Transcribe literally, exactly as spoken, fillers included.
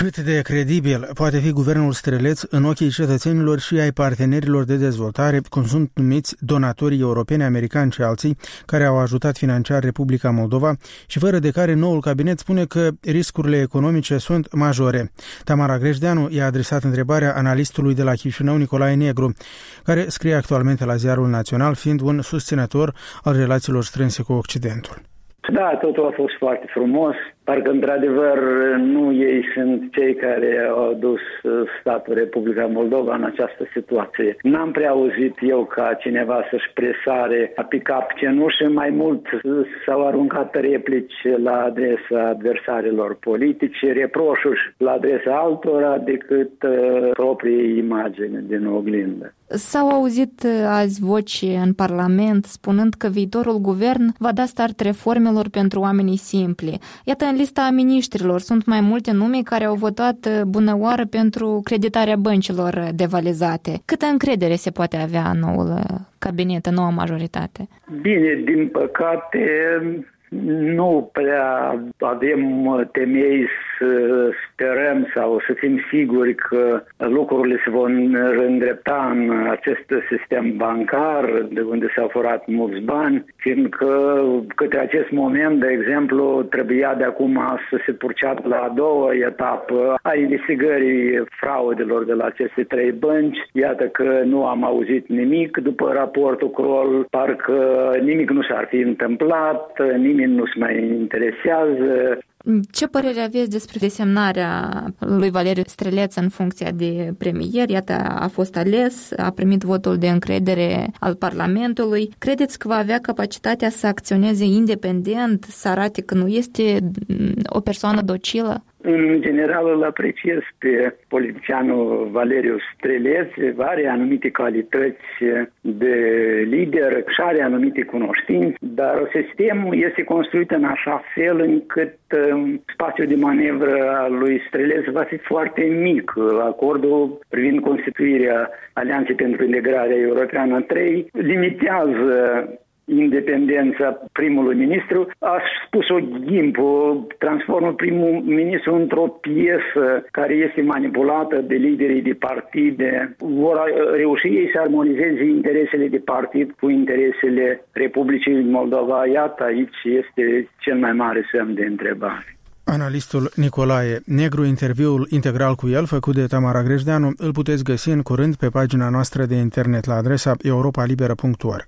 Cât de credibil poate fi guvernul Streleț în ochii cetățenilor și ai partenerilor de dezvoltare, cum sunt numiți donatorii europeni, americani și alții, care au ajutat financiar Republica Moldova și fără de care noul cabinet spune că riscurile economice sunt majore. Tamara Grejdeanu i-a adresat întrebarea analistului de la Chișinău, Nicolae Negru, care scrie actualmente la Ziarul Național, fiind un susținător al relațiilor strânse cu Occidentul. Da, totul a fost foarte frumos. Parcă, într-adevăr, nu ei sunt cei care au dus statul Republica Moldova în această situație. N-am prea auzit eu ca cineva să-și presare a picat cenușă, mai mult s-au aruncat replici la adresa adversarilor politici, reproșuri la adresa altora decât uh, proprii imagini din oglindă. S-au auzit azi voci în Parlament spunând că viitorul guvern va da start reformelor pentru oamenii simpli. Iată, în lista miniștrilor sunt mai multe nume care au votat bunăoară pentru creditarea băncilor devalizate. Câtă încredere se poate avea în noul cabinet, în noua majoritate? Bine, din păcate nu prea avem temei să sperăm sau să fim siguri că lucrurile se vor îndrepta în acest sistem bancar, de unde s-au furat mulți bani, fiindcă către acest moment, de exemplu, trebuia de acum să se purceadă la a doua etapă a investigării fraudelor de la aceste trei bănci. Iată că nu am auzit nimic după raportul Kroll, parcă nimic nu s-ar fi întâmplat, nimeni nu se mai interesează. Ce părere aveți despre desemnarea lui Valeriu Streleț în funcția de premier? Iată, a fost ales, a primit votul de încredere al Parlamentului. Credeți că va avea capacitatea să acționeze independent, să arate că nu este o persoană docilă? În general îl apreciez pe politicianul Valeriu Streleț, are anumite calități de lider și are anumite cunoștințe, dar sistemul este construit în așa fel încât spațiul de manevră al lui Streleț va fi foarte mic. Acordul privind constituirea Alianței pentru Integrarea Europeană trei limitează independența primului ministru. Aș spus-o ghimpul, transformă primul ministru într-o piesă care este manipulată de liderii de partide. Vor reuși ei să armonizeze interesele de partid cu interesele Republicii Moldova. Iată, aici este cel mai mare semn de întrebare. Analistul Nicolae Negru, interviul integral cu el făcut de Tamara Grejdeanu, îl puteți găsi în curând pe pagina noastră de internet la adresa europa liberă punct org.